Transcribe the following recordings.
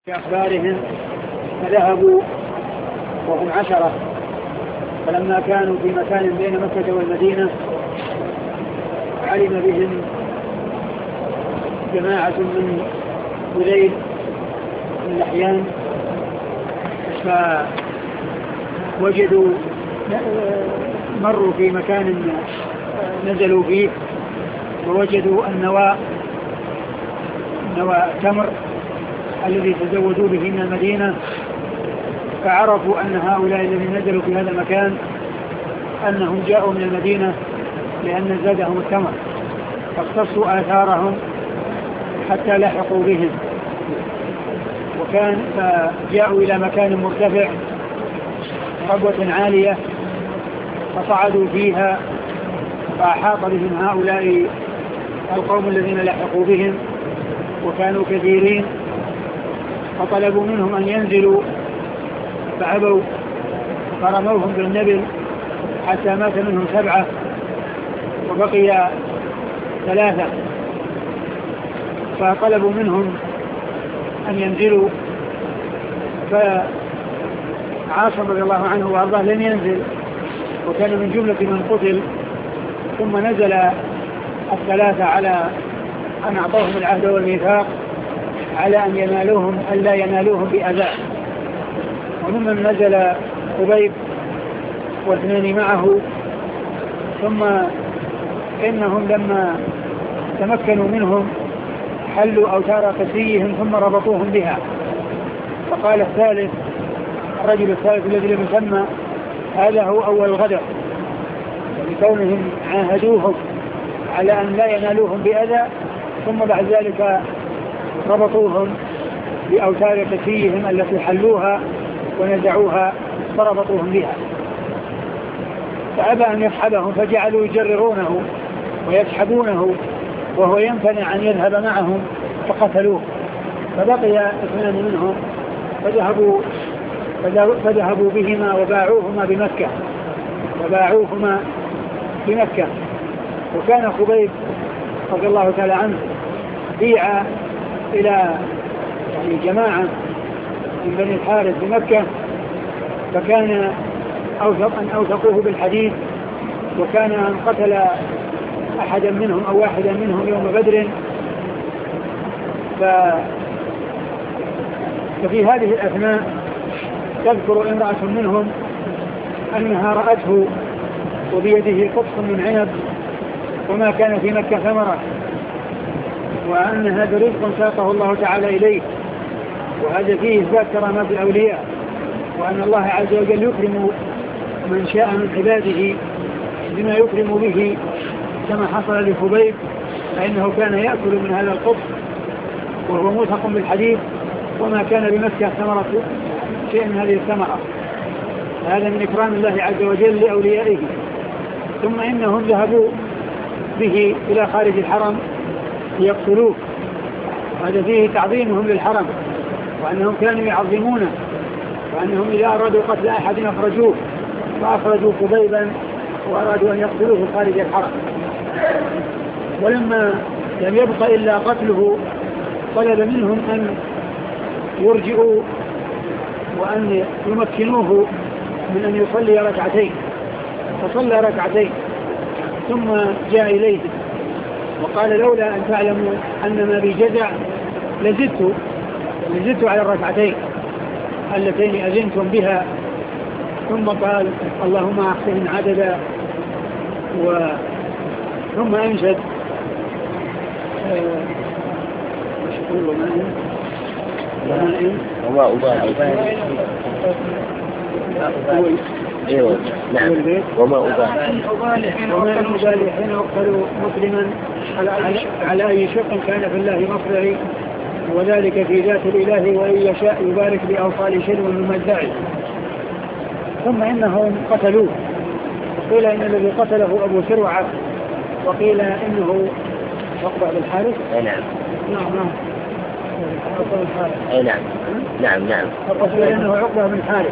بأخبارهم فذهبوا وهم 10. فلما كانوا في مكان بين مكة والمدينة علم بهم جماعة من هذيل من لحيان، فوجدوا مروا في مكان نزلوا فيه ووجدوا النوى تمر الذي تزودوا به من المدينة، فعرفوا أن هؤلاء الذين نزلوا في هذا المكان أنهم جاءوا من المدينة لأن زادهم التمر، فاقتصوا آثارهم حتى لحقوا بهم. فجاءوا إلى مكان مرتفع ربوة عالية فصعدوا فيها، فأحاط بهم هؤلاء القوم الذين لحقوا بهم وكانوا كثيرين، فطلبوا منهم أن ينزلوا فأبوا، فرموهم بالنبل حتى مات منهم 7 وبقي 3، فطلبوا منهم أن ينزلوا، فعاصم رضي الله عنه وأرضاه لم ينزل وكان من جملة من قتل، ثم نزل 3 على أن أعطوهم العهد والميثاق على أن ينالوهم ألا ينالوهم بأذى، وممن نزل خبيب و2 معه. ثم إنهم لما تمكنوا منهم حلوا أوتار قسيهم ثم ربطوهم بها، فقال الثالث الرجل الثالث الذي لم يسمى هذا هو أول الغدر، لكونهم عاهدوهم على أن لا ينالوهم بأذى، ثم بعد ذلك ربطوهم بأوتار قسيهم التي حلوها ونزعوها فربطوهم بها، فأبى أن يسحبهم فجعلوا يجررونه ويسحبونه وهو يمتنع أن يذهب معهم فقتلوه، فبقي 2 منهم فذهبوا بهما وباعوهما بمكة. وكان خبيب رضي الله تعالى عنه بيع إلى جماعة من بني الحارث بمكة، فكان أوثقوه بالحديث، وكان أن قتل أحدا منهم أو واحدا منهم يوم بدر. ففي هذه الأثناء تذكر امرأة منهم أنها رأته وبيده قطف من عنب وما كان في مكة ثمرة، وأن هذا رزق ساقه الله تعالى إليه، وهذا فيه إثبات كرامات الأولياء، وأن الله عز وجل يكرم من شاء من عباده بما يكرم به، كما حصل لخبيب فإنه كان يأكل من هذا القطف وهو موثق بالحديث، وما كان بمكة ثمرة شيء من هذه الثمرة، هذا من إكرام الله عز وجل لأوليائه. ثم إنهم ذهبوا به إلى خارج الحرم ليقتلوه، وهذا فيه تعظيمهم للحرم، وأنهم كانوا يعظمونه، وأنهم إذا أرادوا قتل أحد أخرجوه، فأخرجوا خبيبا وأرادوا أن يقتلوه خارج الحرم. ولما لم يبق إلا قتله طلب منهم أن يرجعوا وأن يمكنوه من أن يصلي 2 فصلى 2 ثم جاء إليه وقال لولا أن تعلموا أن ما بي جزع لزدت على 2 اللتين أذنتم بها. ثم قال اللهم أحسن عددا، ثم أنشد وما أبالي حين أقتل مسلما على أي شق كان في الله مصرعي، وذلك في ذات الإله وإن يشاء يبارك بأوصال شلو من مدعي. ثم إنهم قتلوه، وقيل إن الذي قتله أبو سروعة، وقيل إنه عقبة بن الحارث. نعم. فقصد أنه عقبة بن الحارث.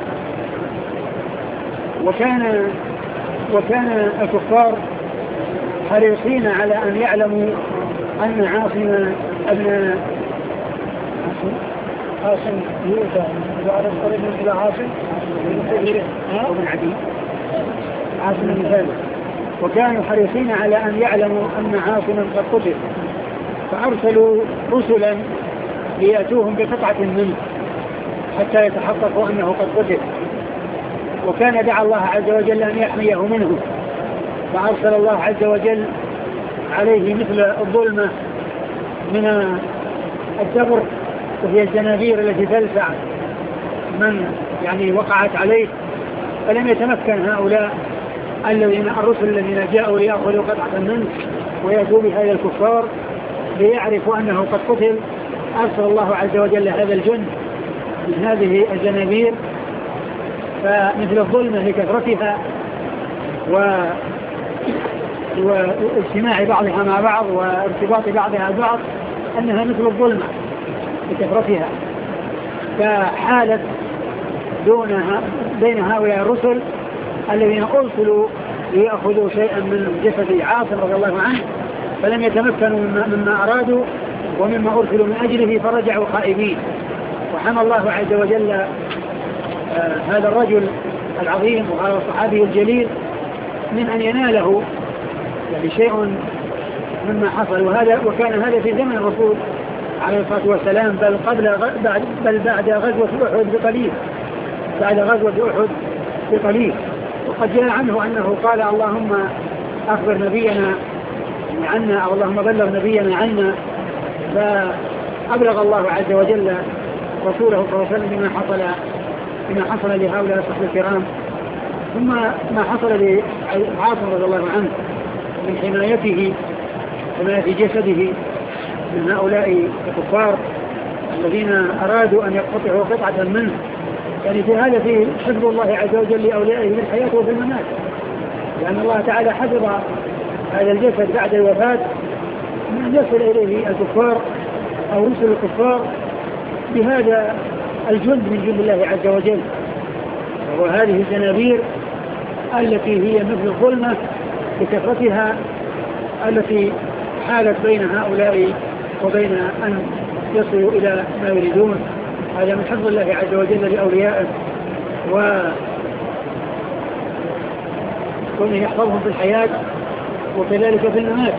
وكان الكفار حريصين على أن يعلموا أن عاصم ابن عاصم يؤتى بعد الطريق إلى عاصم ومن عدي عاصم بن ثابت، وكانوا حريصين على أن يعلموا أن عاصما قد قتل، فأرسلوا رسلا ليأتوهم بقطعة منه حتى يتحققوا أنه قد قتل، وكان دعا الله عز وجل أن يحميه منه، فأرسل الله عز وجل عليه مثل الظلمة من الدبر، وهي الزنابير التي تلسع من يعني وقعت عليه، فلم يتمكن هؤلاء الرسل الذين جاءوا ليأخذوا قطعة منه ويأتوا بها إلى الكفار ليعرفوا أنه قد قتل. أرسل الله عز وجل هذا الجند من هذه الزنابير، فمثل الظلمة لكثرتها واجتماع بعضها مع بعض وارتباط بعضها ببعض، أنها مثل الظلمة لكثرتها، فحالت بين هؤلاء الرسل الذين أرسلوا ليأخذوا شيئا من جسد عاصم رضي الله عنه، فلم يتمكنوا مما أرادوا ومما أرسلوا من أجله، فرجعوا خائبين. وحمى الله عز وجل هذا الرجل العظيم وهذا الصحابي الجليل من أن يناله يعني شيء مما حصل، وكان هذا في زمن الرسول عليه الصلاة والسلام، بل بعد غزوة أحد بقليل، وقد جاء عنه أنه قال اللهم أخبر نبينا عنا، أو اللهم بلغ نبينا عنا، فأبلغ الله عز وجل رسوله صلى الله عليه وسلم بما حصل لهؤلاء الصحابة الكرام، ثم ما حصل لعاصم رضي الله عنه من حماية جسده من هؤلاء الكفار الذين أرادوا أن يقطعوا قطعة منه، يعني في هذا في حفظ الله عز وجل لأوليائه في الحياة وفي الممات، لأن الله تعالى حفظ هذا الجسد بعد الوفاة من يصل إليه الكفار أو رسل الكفار بهذا الجند من جند الله عز وجل، وهذه الزنابير التي هي مثل الظلمة بكثرتها التي حالت بين هؤلاء وبين أن يصلوا إلى ما يريدون. هذا من حفظ الله عز وجل لأوليائه وكونه يحفظهم في الحياة وكذلك في الممات،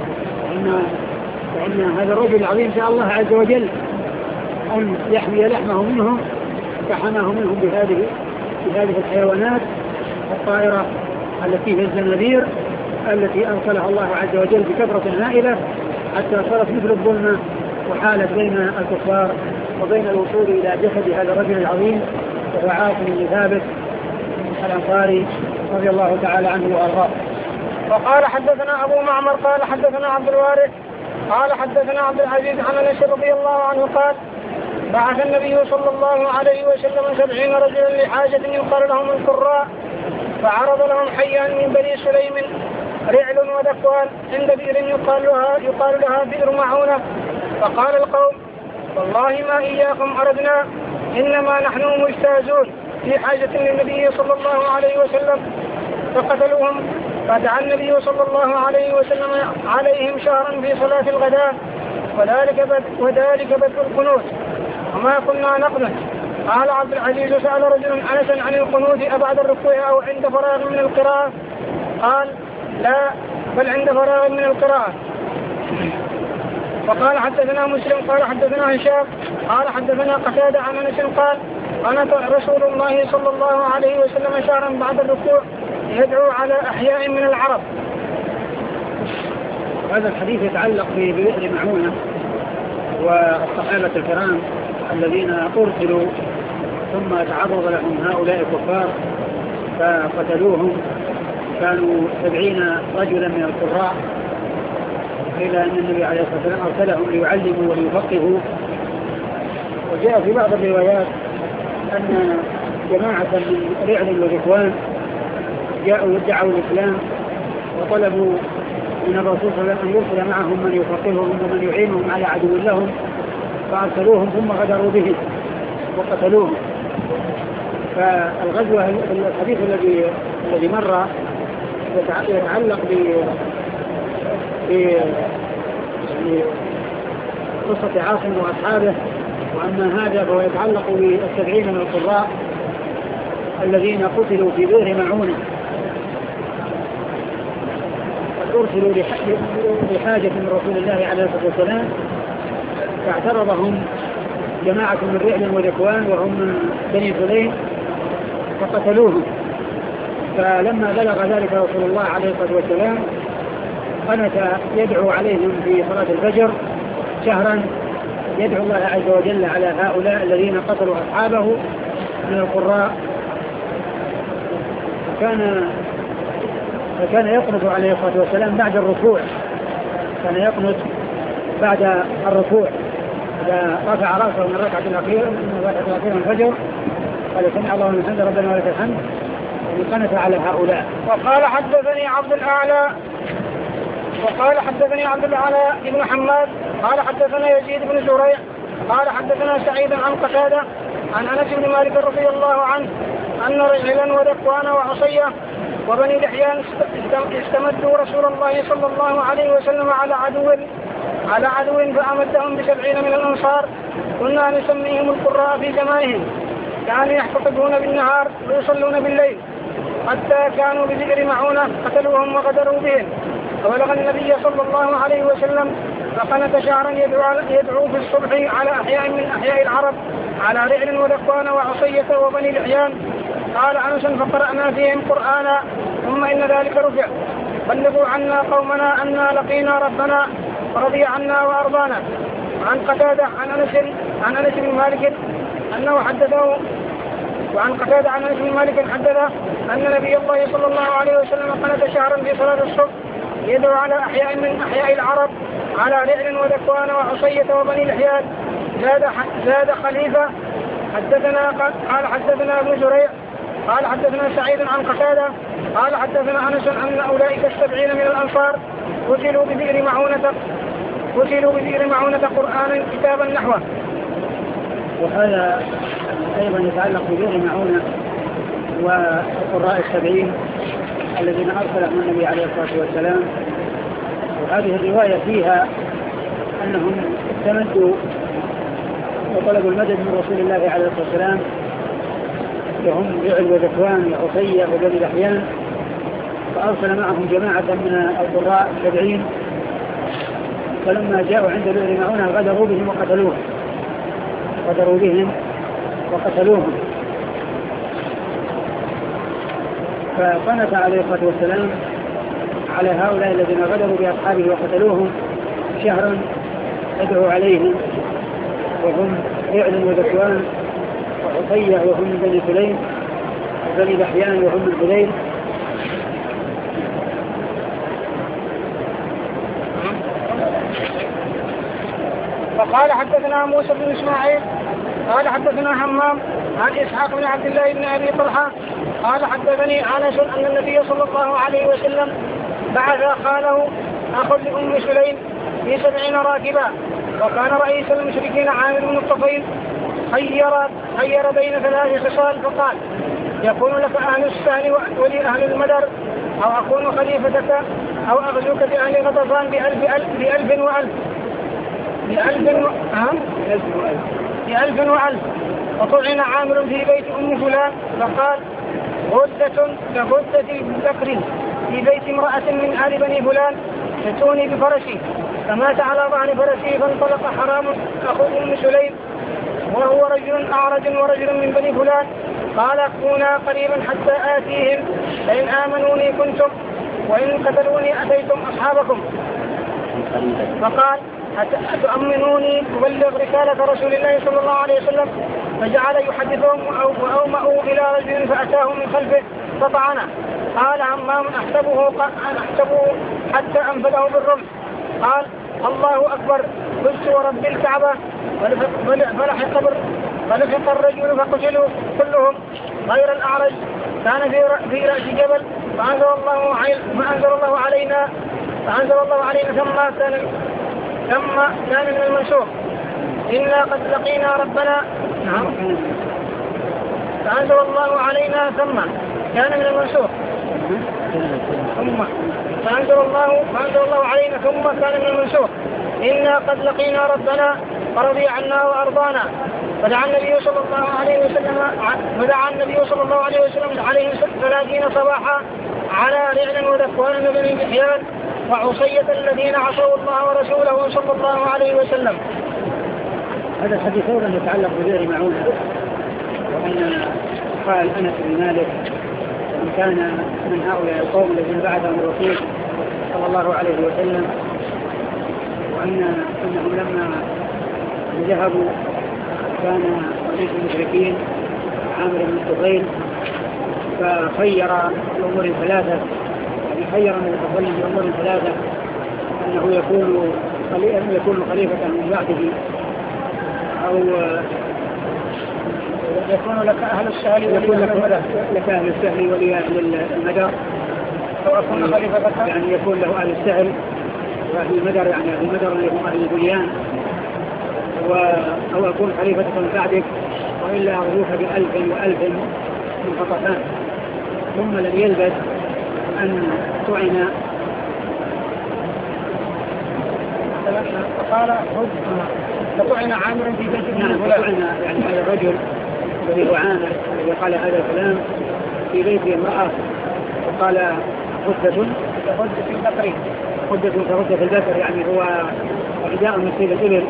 فإن هذا الرجل العظيم شاء الله عز وجل أن يحمي لحمه منهم، فحماه منهم بهذه الحيوانات الطائرة التي هي الزنابير التي أرسلها الله عز وجل بكثرة هائلة حتى صارت مثل الظلمة وحالت بين الكفار وبين الوصول إلى جسد هذا الرجل العظيم وهو عاصم بن ثابت الأنصاري رضي الله تعالى عنه وأرضاه. وقال حدثنا أبو معمر قال حدثنا عبد الوارث قال حدثنا عبد العزيز عن أنس رضي الله عنه قال بعث النبي صلى الله عليه وسلم 70 رجلا لحاجة يقال لهم القراء، فعرض لهم حيا من بني سليم رعل وذكوان عند بئر يقال لها بئر معونة، فقال القوم والله ما إياكم أردنا، إنما نحن مجتازون في حاجة للنبي صلى الله عليه وسلم، فقتلوهم، فدعا النبي صلى الله عليه وسلم عليهم شهرا في صلاة الغداء، وذلك بدء القنوت، وما كنا نقنط. قال عبد العزيز سأل رجل أنسا عن القنوت أبعد الركوع أو عند فراغ من القراءة؟ قال لا، بل عند فراغ من القراءة. وقال حدثنا مسلم قال حدثنا هشام قال حدثنا قتادة عن أنس قال قنط رسول الله صلى الله عليه وسلم شهرا بعد الركوع يدعو على أحياء من العرب. هذا الحديث يتعلق ببئر معونة والصحابة الكرام الذين أرسلوا ثم تعرض لهم هؤلاء الكفار فقتلوهم، كانوا 70 رجلا من القراء، إلى أن النبي عليه الصلاة والسلام أرسلهم ليعلموا وليفقهوا. وجاء في بعض الروايات أن جماعة من رعل وذكوان جاءوا يدعوا الإسلام وطلبوا من الرسول صلى الله عليه وسلم أن يرسل معهم من يفقههم ومن يعينهم على عدو لهم، فأرسلوهم ثم غدروا به وقتلوهم. فالغزوة الحديث الذي مر يتعلق قصة عاصم وأصحابه وأما هذا فهو يتعلق ب70 من القراء الذين قتلوا في بئر معونة، أرسلوا لحاجة من رسول الله عليه الصلاة والسلام، فاعترضهم جماعة من رعل وذكوان وهم من بني سليم فقتلوهم. فلما بلغ ذلك رسول الله عليه الصلاة والسلام قنت يدعو عليهم في صلاة الفجر شهرا، يدعو الله عز وجل على هؤلاء الذين قتلوا أصحابه من القراء. فكان يقنط عليه الصلاة والسلام بعد الركوع، كان يقنط بعد الركوع إذا رفع رأسه من الركعة الأخيرة من الفجر قال سمع الله لمن حمده ربنا ولك الحمد، وقنط على هؤلاء. وقال حدثني عبد الأعلى بن حماد قال حدثنا يزيد بن زريع قال حدثنا سعيد عن قتادة عن أنس بن مالك رضي الله عنه أن رجلا وذكوان وعصية وبني لحيان استمدوا رسول الله صلى الله عليه وسلم على عدو فأمدهم ب70 من الأنصار، كنا نسميهم القراء في زمانهم، كانوا يحتطبون بالنهار ويصلون بالليل، حتى كانوا ببئر معونة قتلوهم وغدروا بهم. فبلغ النبي صلى الله عليه وسلم فقنت شهرا يدعو في الصبح على أحياء من أحياء العرب على رعل وذكوان وعصية وبني لحيان. قال أنس فقرأنا فيهم قرآنا ثم إن ذلك رفع، بلغوا عنا قومنا أنا لقينا ربنا ورضي عنا وأرضانا. وعن قتادة عن أنس بن مالك أنه حدثه، وعن قتادة عن أنس بن مالك حدثه أن نبي الله صلى الله عليه وسلم قنت شهرا في صلاة الصبح يدعو على أحياء من أحياء العرب على رعل وذكوان وعصية وبني لحيان. زاد خليفة قال حدثنا ابن زريع قال حدثنا سعيد عن قتادة قال حدثنا أنس أن أولئك 70 من الأنصار قتلوا ببئر معونة قرآنا كتابا نحوه. وهذا أيضا يتعلق ببئر معونة والقراء 70 الذين أرسلهم النبي عليه الصلاة والسلام. وهذه الرواية فيها أنهم استمدوا وطلبوا المدد من رسول الله عليه الصلاة والسلام، وهم رعل وذكوان وعصية وبني لحيان، فأرسل معهم جماعة من القراء 70، فلما جاءوا عند بئر معونة غدروا بهم وقتلوهم. فقنت عليه الصلاة والسلام على هؤلاء الذين غدروا بأصحابه وقتلوهم شهرا يدعو عليهم، وهم رعل وذكوان وعصية وهم من بني سليم وبني لحيان وهم من هذيل. فقال حدثنا موسى بن إسماعيل قال حدثنا همام عن إسحاق بن عبد الله بن أبي طلحة قال حدثني أنس أن النبي صلى الله عليه وسلم بعث خاله أخ لأم سليم في 70 راكبا، وكان رئيس المشركين عامر بن الطفيل، خير بين 3 خصال فقال يكون لك أهل السهل ولي أهل المدر، أو أكون خليفتك أو أغزوك بأهل غطفان بألف وألف. وطعن عامر في بيت أم فلان فقال غدة كغدة بكر في بيت امرأة من آل بني فلان تتوني بفرسي، فمات على ظهر فرسي فانطلق حرام أخو أم سليم وهو رجل أعرج ورجل من بني فلان. قال كونا قريبا حتى آتيهم، فإن آمنوني كنتم وإن قتلوني أتيتم أصحابكم. فقال أتؤمنوني أبلغ رسالة رسول الله صلى الله عليه وسلم؟ فجعل يحدثهم وأومأوا إلى رجل فأتاه من خلفه فطعنه. قال همام أحسبه حتى أنفذه بالرمح. قال الله أكبر، قلت ورب الكعبة، فلحق الرجل فقتلوا كلهم غير الأعرج كان في رأس جبل، فأنزل الله علينا ثم كان من المنسوخ إنا قد لقينا ربنا. فأنزل الله علينا ثم كان من المنسوخ فأنزل الله علينا ثم كان من المنسوخ إنا قد لقينا ربنا فرضي عنا وأرضانا. فدعا النبي صلى الله عليه وسلم عليهم 30 صباحا على رعل وذكوان بن بحيان وعصية الذين عصوا الله ورسوله صلى الله عليه وسلم. هذا الحديث أيضا يتعلق ببئر معونة، وأن قال أنس بن مالك إن كان من هؤلاء القوم الذين بعثهم الرسول صلى الله عليه وسلم، وأنهم لما ذهبوا كان رئيس المشركين عامر بن الطفيل فخير بأمور ثلاثة، يعني خير من التظلم بأمور ثلاثة، أنه يكون خليفة من بعده، أو يكون لك أهل السهل ولي أهل المدر، أو أكون خليفة، يعني يكون له أهل السهل وأهل المدر، يعني أهل المدر اللي هم أهل البنيان، أو أكون خليفة من بعدك وإلا أغلوك ب1000 و1000 من خطفان. ثم لم يلبث أن طعن، فقال فطعن عامر في بيت ابن فلان، يعني هذا الرجل الذي وعانه الذي قال هذا الكلام في بيت امرأة، وقال خدة في البكر، يعني هو عداء من سيد الإبل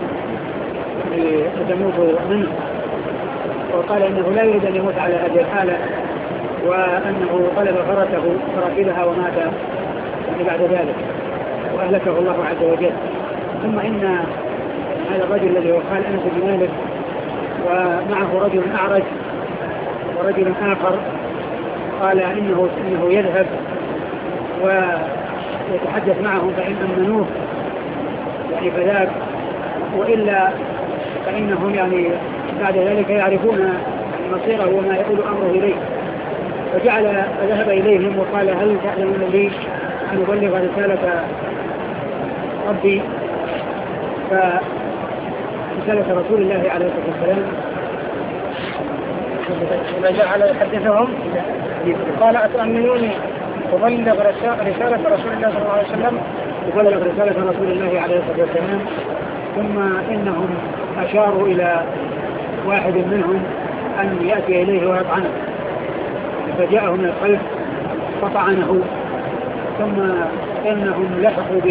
تموت منه، وقال إنه لا يريد أن يموت على هذه الحالة، وأنه طلب فرسه فركبها ومات بعد ذلك وأهلكه الله عز وجل. ثم إن هذا الرجل الذي هو قال أنس بن مالك ومعه رجل أعرج ورجل آخر، قال إنه يذهب ويتحدث معهم فإن أمنوه يعني فذاك، وإلا فإنهم يعني بعد ذلك يعرفون مصيره وما يقول أمره إليه. فجعل ذهب إليهم وقال هل تعلمون لي أن أبلغ رسالة ربي، فرسالة رسول الله عليه الصلاة والسلام. فجعل يحدثهم قال أتؤمنوني أبلغ رسالة رسول الله صلى الله عليه وسلم، أبلغ رسالة رسول الله عليه الصلاة والسلام. ثم إنهم أشاروا إلى واحد منهم أن يأتي إليه ويطعنه، فجاءه من الخلف فطعنه. ثم إنهم لحقوا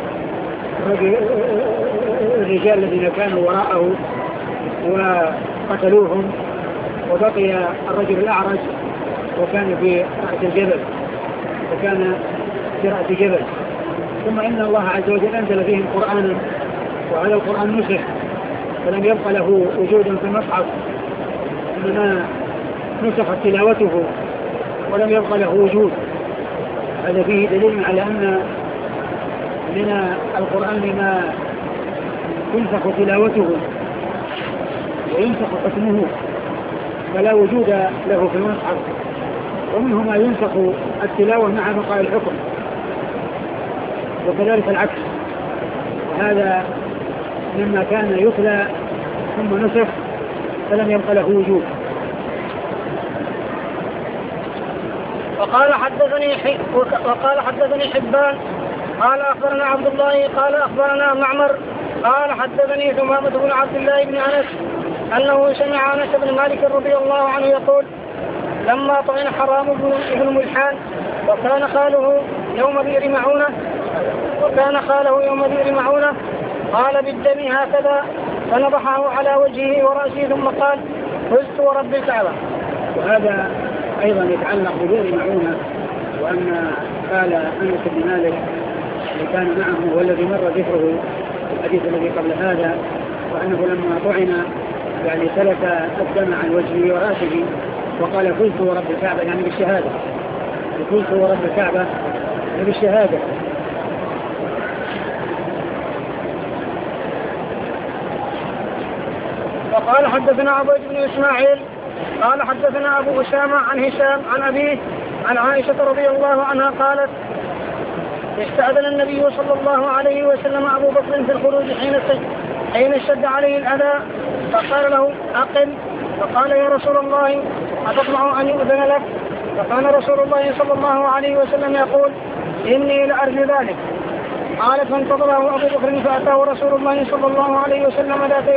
بالرجال الذين كانوا وراءه وقتلوهم، وبقي الرجل الأعرج وكان في رأس الجبل، ثم إن الله عز وجل أنزل فيهم قرآنا، وهذا القرآن نسخ فلم يبقى له وجود في المصحف، إنما نسخت تلاوته ولم يبقى له وجود. هذا فيه دليل على أن من القرآن ما تنسخ تلاوته وينسخ حكمه فلا وجود له في المصحف، ومنه ما ينسخ التلاوة مع بقاء الحكم، وكذلك العكس. هذا مما كان يتلى ثم نسخ فلم يبقى له وجود. وقال حدثني حبان قال أخبرنا عبد الله قال أخبرنا معمر قال حدثني ثمامة بن عبد الله بن أنس أنه سمع أنس بن مالك رضي الله عنه يقول لما طعن حرام بن ملحان وكان خاله يوم بئر معونة قال بالدم هكذا فنضحه على وجهه ورأسه ثم قال فزت ورب الكعبة. وهذا أيضا يتعلق ببئر معونة، وأن قال أنس بن مالك اللي كان معه والذي مر ذكره الحديث الذي قبل هذا، وأنه لما طعن يعني سلك الدم عن وجهه ورأسه وقال فزت ورب الكعبة، يعني بالشهادة، فزت ورب الكعبة يعني بالشهادة. وقال حدثنا عبيد بن إسماعيل قال حدثنا أبو أسامة عن هشام عن أبيه عن عائشة رضي الله عنها قالت استأذن النبي صلى الله عليه وسلم أبو بكر في الخروج حين اشتد عليه الأذى فقال له أقم، فقال يا رسول الله أتطمع أن يؤذن لك؟ فكان رسول الله صلى الله عليه وسلم يقول إني لأرجو ذلك. قالت فانتظره أبو بكر فأتاه رسول الله صلى الله عليه وسلم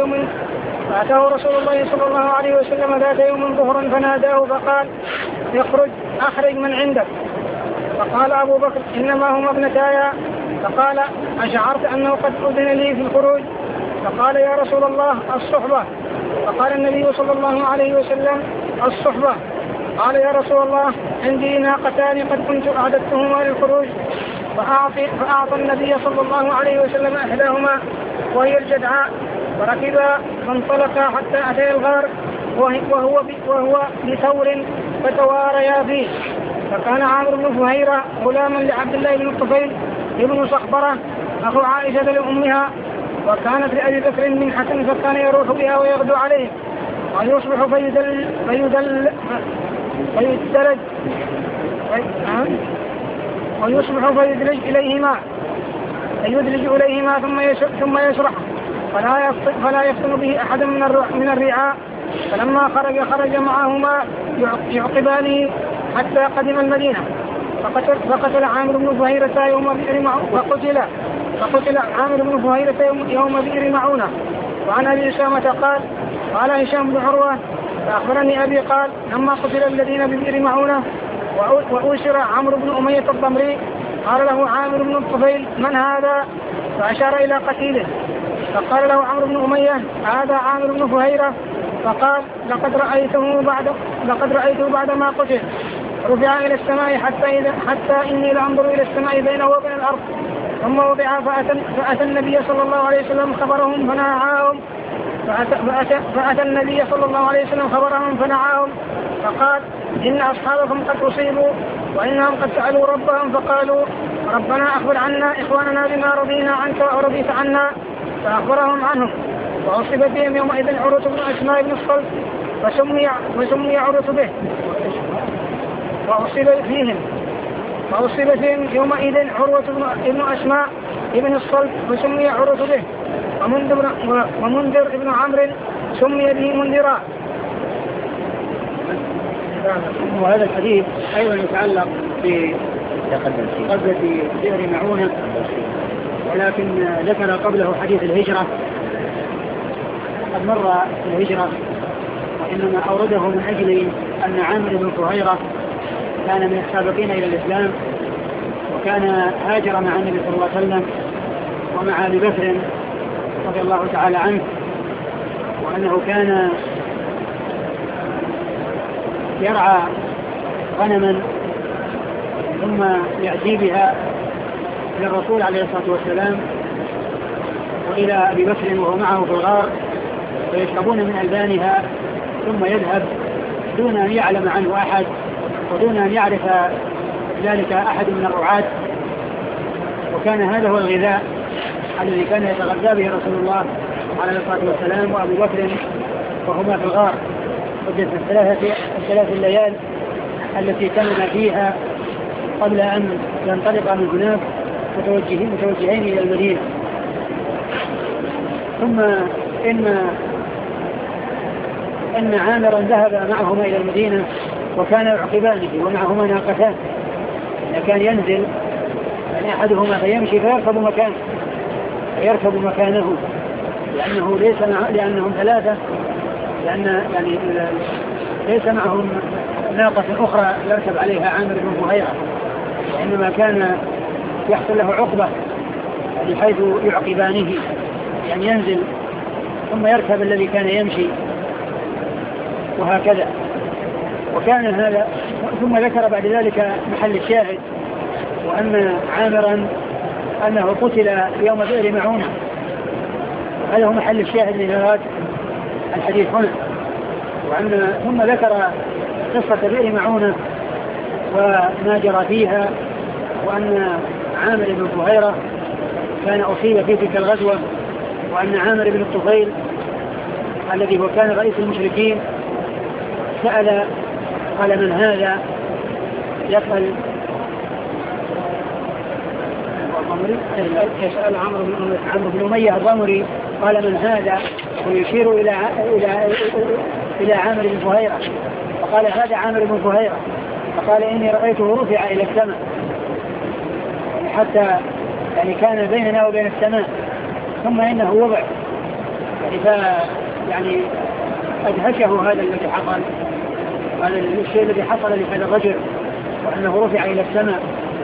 ذات يوم ظهرا فناداه فقال اخرج أخرج من عندك. فقال أبو بكر إنما هما ابنتايا. فقال أشعرت أنه قد أذن لي في الخروج؟ فقال يا رسول الله الصحبة. فقال النبي صلى الله عليه وسلم الصحبة. قال يا رسول الله عندي ناقتان قد كنت أعددتهما للخروج. فأعطى النبي صلى الله عليه وسلم إحداهما وهي الجدعاء فركبا فانطلقا حتى أتي الغار وهو بثور فتواريا فيه. فكان عامر بن فهيرة غلاما لعبد الله بن الطفيل ابن صخبرة أخو عائشة لأمها، وكانت لأبي بكر منحة فكان يروح بها ويغدو عليه ويصبح فيدلج إليهما ثم يشرح فلا يفتن به أحد من الرعاء. فلما خرج معهما يعقبانه حتى قدم المدينة. فقتل عامر بن فهيرة يوم بئر معونة. وعن أبي أسامة قال هشام بن عروة فأخبرني أبي قال لما قتل الذين ببئر معونة وأسر عمرو بن أمية الضمري قال له عامر بن الطفيل من هذا؟ فأشار إلى قتيله. فقال له عمرو بن أمية هذا عامر بن فهيرة. فقال لقد رأيته بعد ما قتل رفع إلى السماء حتى إني لأنظر إلى السماء بينه وبين الأرض. ثم وضع فأتى النبي صلى الله عليه وسلم خبرهم فنعاهم فقال إن أصحابكم قد أصيبوا وإنهم قد سألوا ربهم فقالوا ربنا أخبر عنا إخواننا بما رضينا عنك ورضيت عنا. فأخبرهم عنهم. وأصيب بهم يومئذ عروة بن أسماء بن الصلت وسمي عروة به. وأصيب فيهم يومئذ عروة بن أسماء بن الصلت وسمي عروة به. ومنذر بن عمرو سمي به منذرا. وهذا الحديث أيضا يتعلق بغزوة بئر معونة، ولكن ذكر قبله حديث الهجرة. قد مر الهجرة وإنما أورده من أجل أن عامر بن فهيرة كان من السابقين إلى الإسلام، وكان هاجر مع النبي صلى الله عليه وسلم ومع أبي بكر رضي الله تعالى عنه، وأنه كان يرعى غنما ثم يأتي بها إلى الرسول عليه الصلاة والسلام وإلى أبي بكر وهو معه في الغار ويشربون من ألبانها، ثم يذهب دون أن يعلم عنه أحد ودون أن يعرف ذلك أحد من الرعاة. وكان هذا هو الغذاء الذي كان يتغذى به رسول الله عليه الصلاة والسلام وأبو بكر وهما في الغار مدة الثلاث الليال التي كان فيها قبل أن ينطلق من هناك متوجهين إلى المدينة. ثم إن عامرا ذهب معهما إلى المدينة وكان يعقبانه ومعهما ناقتان، كان ينزل يعني أحدهما فيمشي فيركب مكانه لأنهم ثلاثة، لأن يعني ليس معهم ناقة أخرى يركب عليها عامر بن فهيرة، وإنما كان يحصل له عقبة بحيث يعقبانه، يعني ينزل ثم يركب الذي كان يمشي وهكذا. وكان هذا ثم ذكر بعد ذلك محل الشاهد، وأن عامرا أنه قتل يوم بئر معونة. هذا هو محل الشاهد لهذا الحديث هنا. ثم ذكر قصة بئر معونة وما جرى فيها، وأن عامر بن فهيرة كان أصيب في تلك الغزوة، وأن عامر بن الطفيل الذي هو كان رئيس المشركين سأل قال من هذا؟ يسأل عمرو بن أمية الضمري قال من هذا؟ ويشير إلى عامر بن فهيرة، فقال هذا عامر بن فهيرة. فقال إني رأيته رفع إلى السماء حتى يعني كان بيننا وبين السماء، ثم إنه وضع يعني أدهشه هذا الذي حصل، هذا الشيء الذي حصل لهذا الرجل، وأنه رفع إلى السماء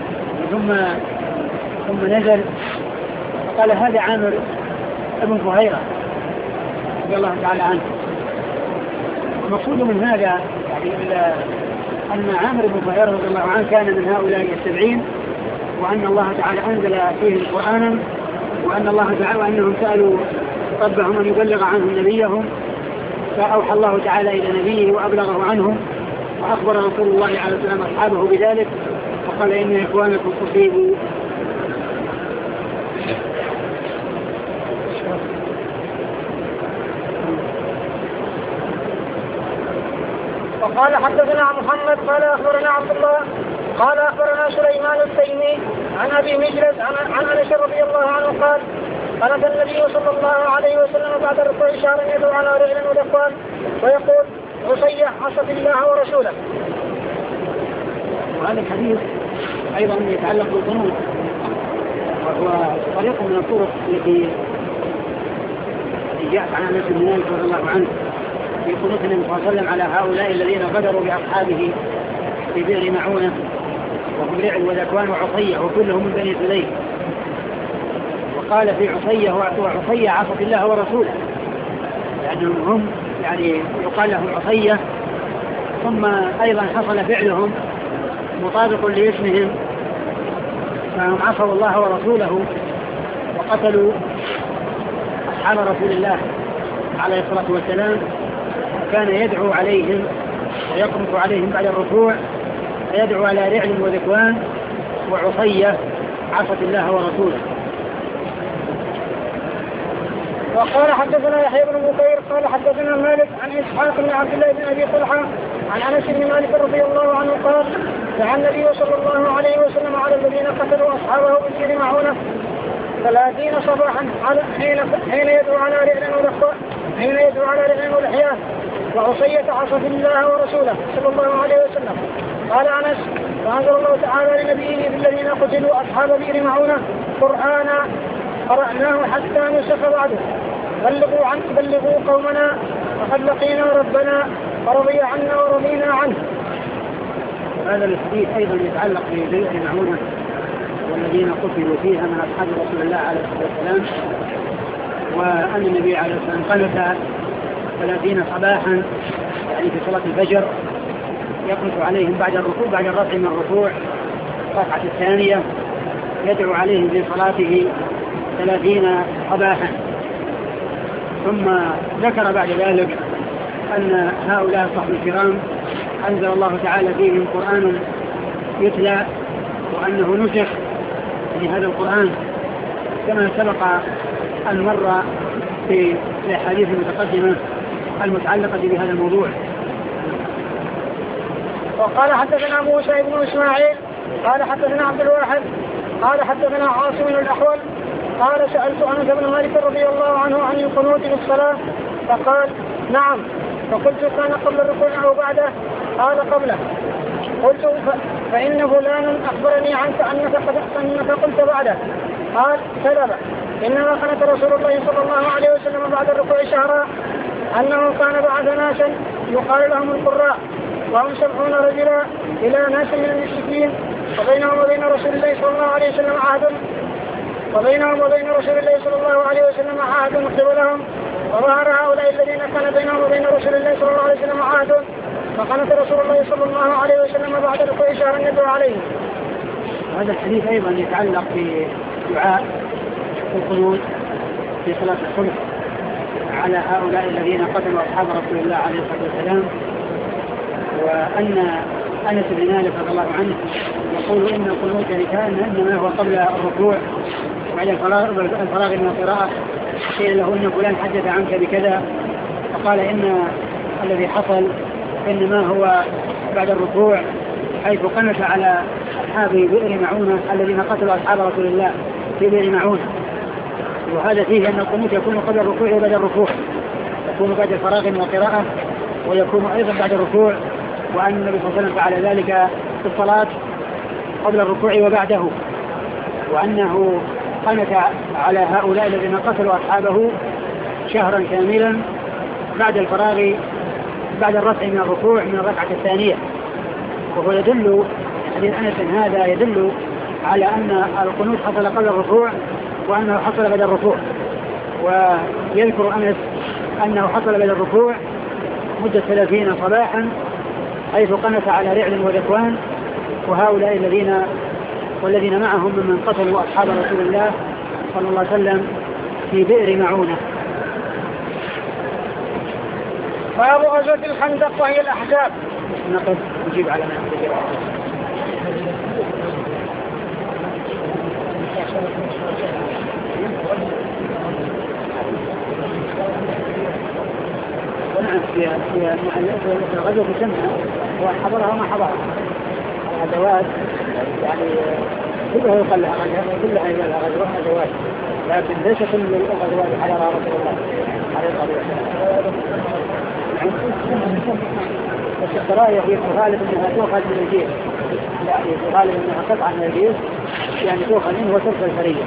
ثم نزل. فقال هذا عامر ابن فهيرة رضي الله تعالى عنه. المقصود من هذا يعني أن عامر بن فهيرة رضي الله عنه كان من هؤلاء السبعين، وأن الله تعالى أنزل فيهم قرآنا، وأن الله تعالى وأنهم سألوا ربهم أن يبلغ عنهم نبيهم، فأوحى الله تعالى إلى نبيه وأبلغه عنهم، وأخبر رسول الله عليه وسلم أصحابه بذلك، وقال إن إخوانكم أصيبوا. وقال حدثنا محمد قال أخبرنا عبد الله قال أخبرنا سليمان التيمي عن أبي مجلس عن أنس رضي الله عنه قال قنت النبي صلى الله عليه وسلم بعد الركوع شهرا يدعو على رجل ودخان ويقول عصي عصت الله ورسوله. وهذا الحديث أيضا يتعلق بالقنوت، وهو طريق من الطرق التي جاءت عن أنس بن مالك رضي الله عنه في قنوت النبي صلى الله عليه وسلم على هؤلاء الذين غدروا بأصحابه في بئر معونة وهم رعل وذكوان وعصية وكلهم من بني سليم. وقال في عصية وعصية عصت الله ورسوله، لأنهم هم يعني يقال لهم عصية، ثم أيضا حصل فعلهم مطابق لاسمهم، فهم عصوا الله ورسوله وقتلوا أصحاب رسول الله عليه الصلاة والسلام. كان يدعو عليهم ويقنط عليهم بعد الركوع، فيدعو على رعل وذكوان وعصية عصت الله ورسوله. وقال حدثنا يحيى بن بكير قال حدثنا مالك عن إسحاق بن عبد الله بن أبي طلحة عن أنس بن مالك رضي الله عنه قال دعا النبي صلى الله عليه وسلم على الذين قتلوا أصحابه بالسير معونه 30 صباحا حين يدعو على رعل ولحياه وعصية عصت الله ورسوله صلى الله عليه وسلم. قال أنس فأنزل الله تعالى لنبيه بالذين قتلوا أصحاب بئر معونه قرآنا قرأناه حتى نسخ بعده بلغوا قومنا وقد لقينا ربنا فرضي عنا ورضينا عنه. هذا الحديث أيضا يتعلق ببئر معونه والذين قتلوا فيها من أصحاب رسول الله عليه الصلاة والسلام، وأن النبي عليه الصلاة والسلام قنت 30 صباحا يعني في صلاة الفجر يقنط عليهم بعد الركوع، بعد الرفع من الركوع الركعة الثانية يدعو عليهم في صلاته 30 صباحا. ثم ذكر بعد ذلك أن هؤلاء الصحابة الكرام أنزل الله تعالى فيهم قرآن يتلى وأنه نسخ في هذا القرآن كما سبق أن مر في الحديث المتقدمة المتعلقة بهذا الموضوع. وقال حدثنا موسى بن إسماعيل قال حدثنا عبد الواحد قال حدثنا عاصم الأحول قال سألت أنس بن مالك رضي الله عنه عن القنوت في الصلاة فقال نعم، فقلت كان قبل الركوع أو بعده؟ قال قبله. قلت فإن فلانا أخبرني عنك أنك قلت بعده. قال كذب، إنما قنت رسول الله صلى الله عليه وسلم بعد الركوع شهرا أنه كان بعث ناسا يقال لهم القراء وهم 70 رجلا إلى ناس من المشركين وبينهم وبين رسول الله صلى الله عليه وسلم عهد قبلهم، وظهر هؤلاء الذين كان بينهم وبين رسول الله صلى الله عليه وسلم عهد، فقنت رسول الله صلى الله عليه وسلم بعد الركوع شهرا يدعو عليه. هذا الحديث أيضا يتعلق بدعاء القنوت في صلاة الصبح على هؤلاء الذين قتلوا أصحاب رسول الله عليه الصلاة والسلام، وأن أنس بن مالك رضي الله عنه يقول إن القنوت كان إنما هو قبل الركوع وبعد الفراغ من القراءة، قيل له إن فلان حدث عنك بكذا، فقال إن الذي حصل إنما هو بعد الركوع حيث قنت على أصحاب بئر معونة الذين قتلوا أصحاب رسول الله في بئر معونة. وهذا فيه أن القنوت يكون قبل الركوع وبعد الركوع، يكون بعد الفراغ من القراءة ويكون أيضا بعد الركوع، وأن النبي صلى الله عليه وسلم فعل ذلك في الصلاة قبل الركوع وبعده، وأنه قنت على هؤلاء الذين قتلوا أصحابه شهرا كاملا بعد الفراغ بعد الرفع من الركوع من الركعة الثانية. وهو يدل حديث أنس هذا يدل على أن القنوت حصل قبل الركوع وأنه حصل بعد الركوع. ويذكر أنس أنه حصل بعد الركوع مدة 30 صباحا حيث قنت على رعل وذكوان وهؤلاء والذين معهم ممن قتلوا أصحاب رسول الله صلى الله عليه وسلم في بئر معونة. باب غزوة الخندق وهي الأحزاب. نقد نجيب على ما ونعم في الغزوة تسمى وحضرها وما حضرها الأدوات يعني كلها يقال لها كلها يقال لها غزوة أدوات لكن ليس كل الغزوات حضرها رسول الله عليه الصلاة والسلام. بس السرايا هي تغالب أنها تؤخذ من الجيش يعني تغالب أنها قطعة من الجيش يعني تؤخذ منه وترك الفرية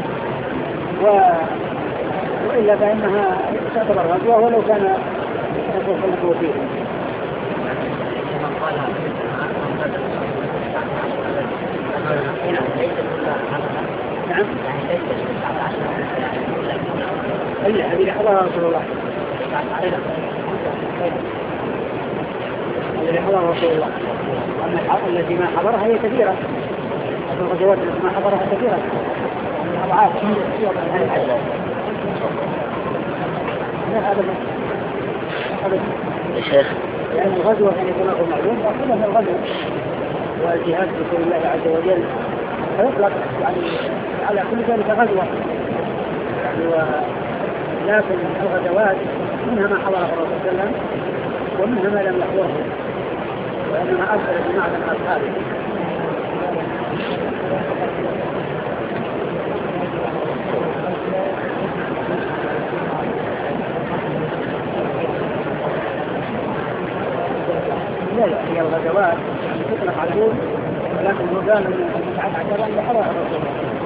وإلا فإنها تعتبر غزوة ولو كان رسول الله فيه. نعم هذه حضرها رسول الله الذي حضرها رسول الله. أما التي ما حضرها هي كثيرة الغزوات التي ما حضرها كثيرة أضعاف لا أبدا يا شيخ لأن الغزوة يعني كما هو معلوم وكلها الغزوة والجهاد بسم الله عز وجل فيطلق يعني على كل ذلك غزوة يعني لكن الغزوات منها ما حضره الرسول صلى الله عليه وسلم ومنها ما لم يحضره وإنما أرسل جماعة من أصحابه. لا هي الغزوات تطلق على طول ولكن هو قال أن 19 اللي حضره الرسول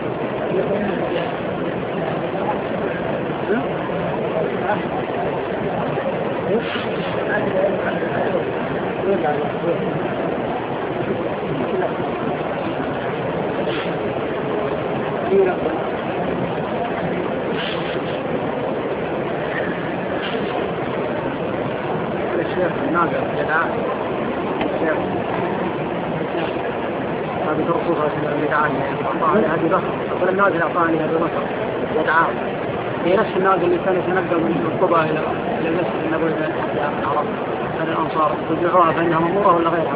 الشيخ الناظر جدعان الشيخ هذه الرسول جدعان أعطاني هذه بصر أقول الناظر أعطاني هذه بصر جدعان هي نفس الناظر اللي كان يتنقل من القبى إلى المسجد النبوي بين العرب بين الأنصار يرجعوها فإنها مأمورة ولا غيرها.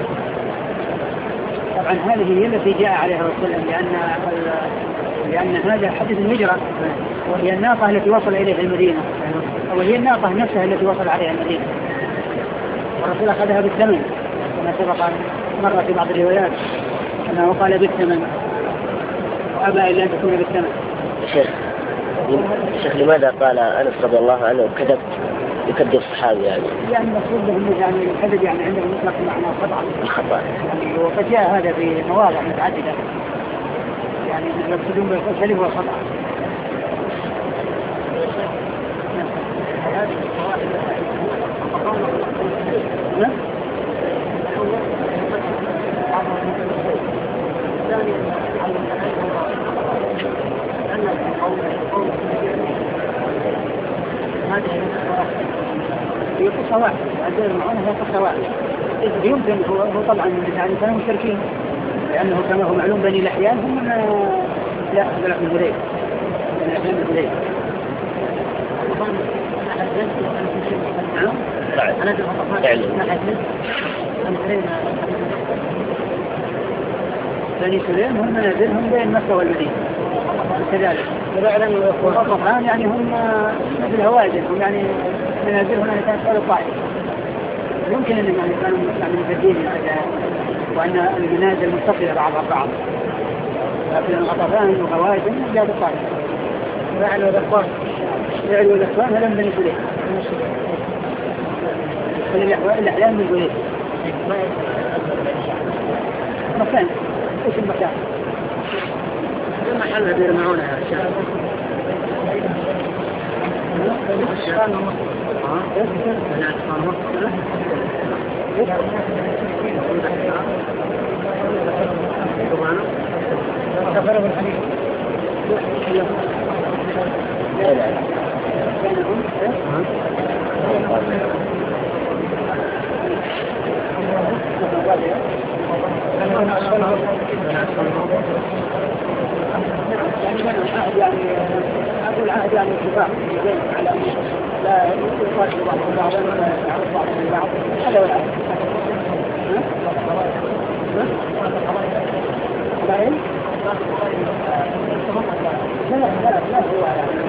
طبعا هذه هي التي جاء عليها الرسول لأن هذا حدث الهجرة وهي الناقة التي وصل إليها المدينة وهي الناقة نفسها التي وصل عليها المدينة والرسول أخذها بالثمن كما سبق مرة في بعض الروايات أنه قال بالثمن وأبى إلا أن تكون بالثمن. الشيخ لماذا قال أنس رضي الله عنه يكذب الصحابي يعني؟ يعني المقصود بهم يعني الكذب يعني عندهم مطلق معنى الخطأ يعني وقد جاء هذا في مواضع متعددة يعني يقصدون بالكذب والخطأ. هي قصة واحدة عندنا المعونة هي قصة واحدة يمكن هو طبعا يعني كانوا مشتركين لأنه كما هو معلوم بني الأحيان هم لا بلع من هذيل بني الأحيان من هذيل بني سليم هم منازلهم بين مكة والمدينة كذلك والغطفان يعني هم في الهواجر هم يعني منازلهم يعني كانت أول طائف يمكن أن يعني كانوا مفردين وأن المنازل متصلة بعضها بعض لكن الغطفان وهواجر جاءت الطائف فعل وذكوان هذا من بني سليم الأحيان من قليل مكان ايش المكان محل بير معونة يا شيخ. يعني أقول عهد يعني اتفاق على لا يقاتل بعض ولا يعرف بعض من بعض هذا ولا لا هو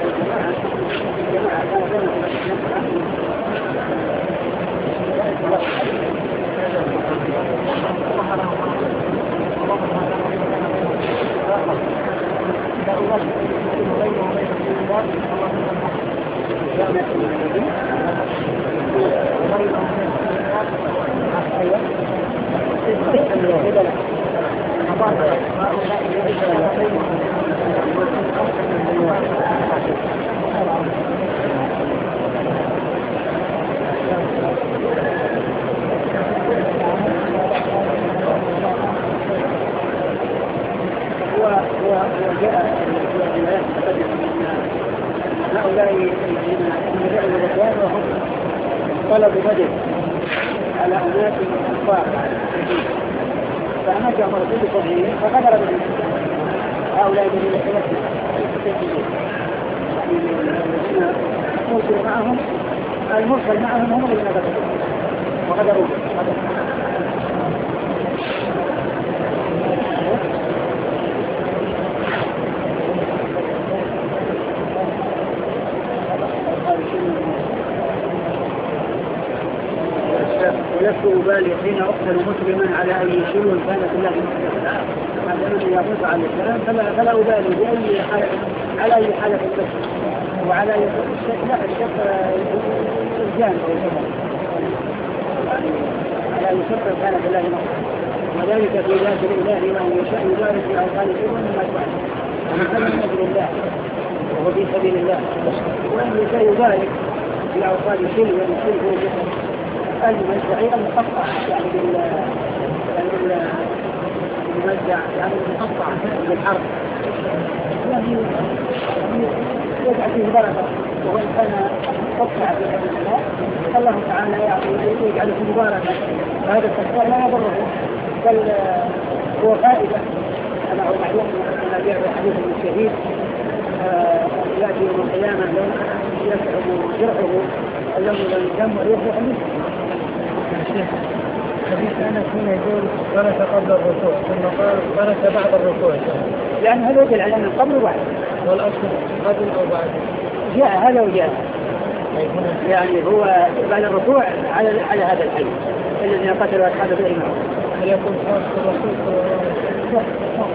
هؤلاء الذين يدعون الرجال وهم طلبوا بدل على أناس الكفار فأمات أمر كل صحيح فغدر بهم هؤلاء الذين الذين مرسل معهم المرسل معهم هم الذين غدروا ولست أبالي حين أقتل مسلما على أي شيء كانت الله مقتلا هذا الذي يقول عليه السلام فلا أبالي بأي حالة على أي حالة الكفر وعلى أي الكفر الجانب يعني على أي كفر كانت الله مقتلا وذلك في ذات الإله وأن يشاء يبارك في أوقات شيء مما يفعل ومن من أجل الله وهو في سبيل الله وأن يشاء يبارك في أوقات شيء وأن يشاء هو المزدعية المقطعة يعني بالمزدع يعني المقطعة بالحرب يعني يجعل فيه بركة وإن كان مقطع في هذا الله الله تعالى يجعل فيه بركة وهذا التكفير لا يضره بل هو فائدة أنا هو معلوم أن جاء حديث الشهيد يأتي يوم القيامة لو يسعب جرحه اللون الدم ويصبح منه حديث أنس هنا يقول قرأت قبل الركوع ثم قال قرأت بعد الركوع لأن هذا يدل على أن قبل وبعد والأصل قبل أو بعد جاء هذا وجاء يعني هو بعد الركوع على هذا الحي الذي قتلوا أصحابه الإمام هل يكون خاص بالرسول صلى الله عليه وسلم؟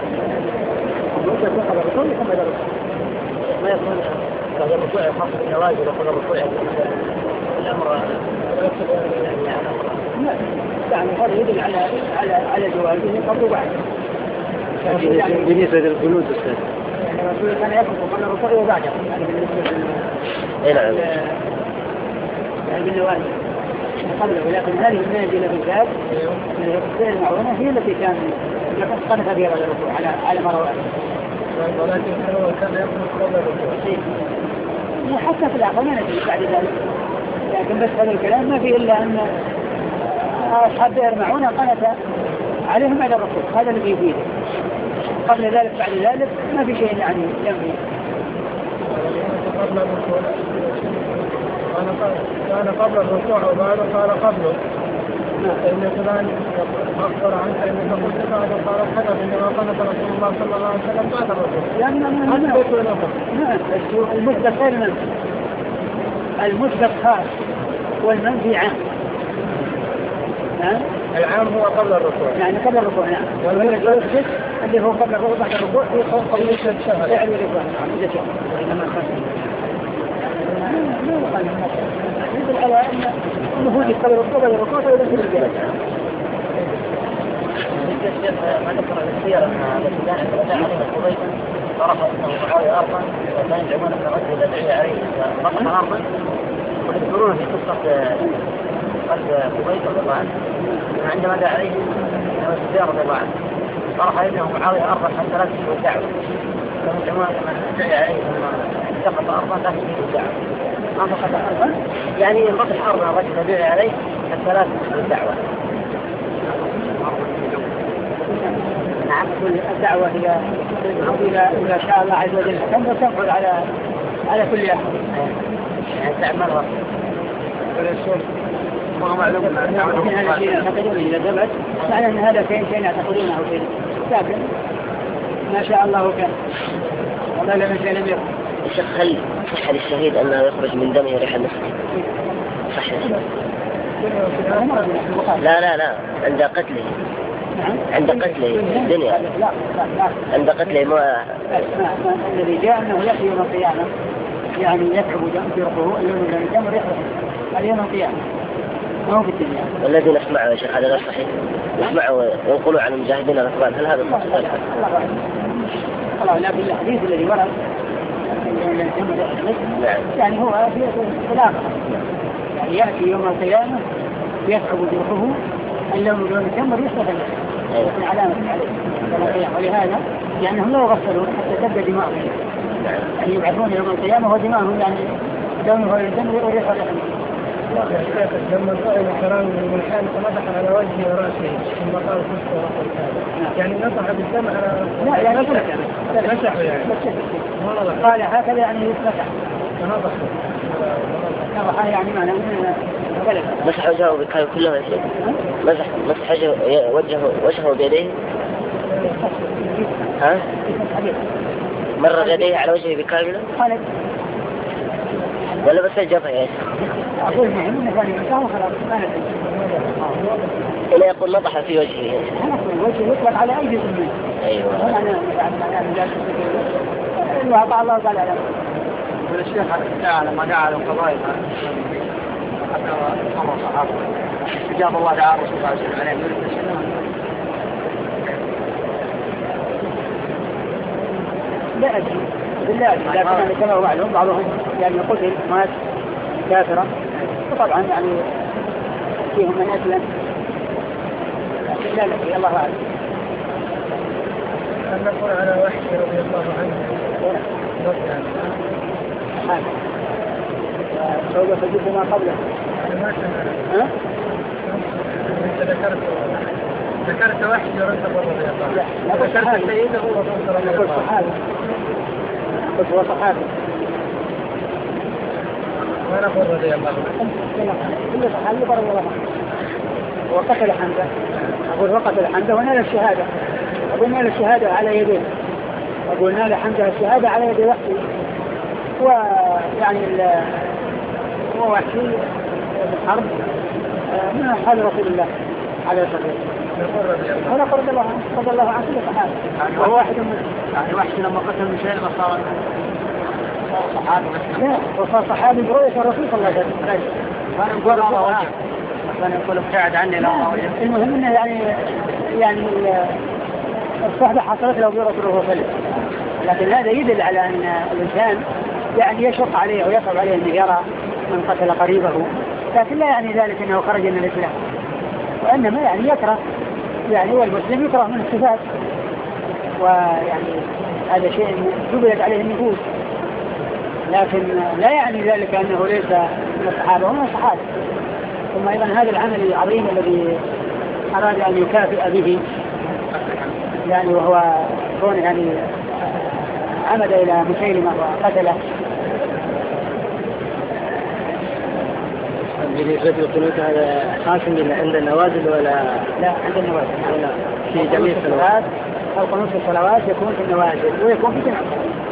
يكون قبل الركوع يكون بعد الركوع ما يكون بعد الركوع خاص بالنواجذ وقبل الركوع الأمر يعني هذا يدل على جوازه قبل وبعد. بالنسبة للجنود أستاذ. يعني الرسول كان يقف قبل الركوع وبعده يعني بالنسبة يعني بالنوازل قبله ولكن هذه النازلة بالذات غير المعونة هي التي كان قنفها فيها بعد الركوع على ما رواه. ولكن هو كان يقف قبل الركوع. حتى في الآخرين بعد ذلك. لكن بس هذا الكلام ما فيه إلا أن أصحاب بئر معونة قنت عليهم بعد الركوع هذا الذي يفيده قبل ذلك بعد ذلك ما في شيء يعني ينفي قبل الركوع كان قبل الركوع وبعد قال قبله فإن فلان أخبر عنك أنك قلت بعد قال حدث إنما قنت رسول الله صلى الله عليه وسلم بعد الركوع لأن المثبت غير منفي المثبت خاص والمنفي عام العام هو قبل الركوع يعني قبل الركوع نعم والمثبت اللي هو قبل الركوع بعد الركوع في قبل الشهر يعني الركوع إذا شهر إنما لا يدل على أنه هو قبل الركوع بعد الركوع فإذا في الرجال ما ذكر السيرة التي كانت عليها قضية عرف أنه معاوية أرضا وكان يدعون أن الرجل يدعي عليه فبطل أرضا ويذكرون في قصة قد قبيل رضي الله عنه عندما دعا عليه سفيان رضي الله عنه عرف أنه معاوية أرضا حتى لا تشبه الدعوة كانوا يدعون أن يدعي عليه ثم سقط أرضا لا تشبه الدعوة ما فقط أرضا يعني بطل أرضا الرجل يدعي عليه حتى لا تشبه الدعوة. نعم الدعوة إذا شاء الله عز وجل تنفذ على كل أحد يعني تعمل ولا الشرط ما معلوم هذا شيء يعتقدون إذا ثبت معنى أن هذا شيء يعتقدونه شيء لكن ما شاء الله كان وما لم يشاء لم يكن. الشيخ هل صح للشهيد أنه يخرج من دمه ريح المسك؟ صح لا عند قتله عند قتله في الدنيا عند قتله ما الذي جاء أنه يأتي يوم القيامة يعني يتعب جرحه اليوم الذي يتم ريحه اليوم القيامة ما هو في الدنيا. والذي نسمعه يا شيخ هذا غير صحيح نسمعه ويقولوا عن المجاهدين الأفضل هل هذا صحيح؟ الله لكن الحديث الذي ورد يعني هو في خلافه يعني يأتي يوم القيامة يتعب جرحه اليوم الذي يتم ريحه من علامة عليه ولهذا لأنهم لا يغسلون حتى تبدأ دماغهم يعني يبعثون يوم القيامة ودماغهم يعني دمه الدم وريح الرحم. لما سئل الكرام من حال فنضح على وجهه ورأسه ثم قال كنت يعني نضح بالدم على لا يعني مسحه يعني قال هكذا يعني يتمسح فنضح يعني معنى مسح وجهه بكاي كله يا شيخ مسح وجهه بيديه ها مرة يديه على وجهه بكامله ولا بس الجبهة يا شيخ؟ أقول مهم إنه كان يمسحه خلاص إلا يقول نضح في وجهه يا شيخ وجهه يطلق على أيدي منه أيوة إنه أطاع الله تعالى على والشيخ لما دعا على القضايا حتى أمر صحابه استجاب الله تعالى رسول الله صلى الله عليه وسلم لا أدري بالله لكن كما هو معلوم بعضهم يعني قتل مات كافرا وطبعا يعني فيهم من أسلم لا ندري الله أعلم. أن نقول على وحي رضي الله عنه سوف تجد ما قبله أنت ذكرت وحي رضي الله عنه ذكرت سيده رضي الله عنه قلت هو صحابي ما نقول رضي الله عنه كل صحابي رضي الله عنه وقتل حمزة أقول وقتل حمزة ونال الشهادة أقول نال الشهادة على يديه أقول نال حمزة الشهادة على يد وحشي ويعني هو وحشي بالحرب من أصحاب رسول الله عليه الصلاة والسلام ونقول رضي الله عنه كل صحابي وهو واحد منهم يعني وحشي لما قتل من شيء صار صحابي لا وصار صحابي برؤية الرسول صلى الله عليه وسلم كان يقول الله وجه كان يقول ابتعد عني لا الله وجه. المهم انه يعني الصحبة حصلت له برسول الله صلى الله عليه وسلم لكن هذا يدل على ان الانسان يعني يشق عليه ويصعب عليه انه يرى من قتل قريبه لكن لا يعني ذلك انه خرج من الاسلام وانما يعني يكره يعني هو المسلم يكره من الصفات ويعني هذا شيء جبلت عليه النفوس لكن لا يعني ذلك انه ليس من الصحابه ومن الصحابه. ثم ايضا هذا العمل العظيم الذي اراد ان يكافئ به يعني وهو كون يعني عمد الى مسيلمه وقتله. بالنسبة للقنوت هذا خاص عند النوازل ولا لا عند النوازل ولا في جميع الصلوات؟ القنوت في الصلوات يكون في النوازل ويكون في جميع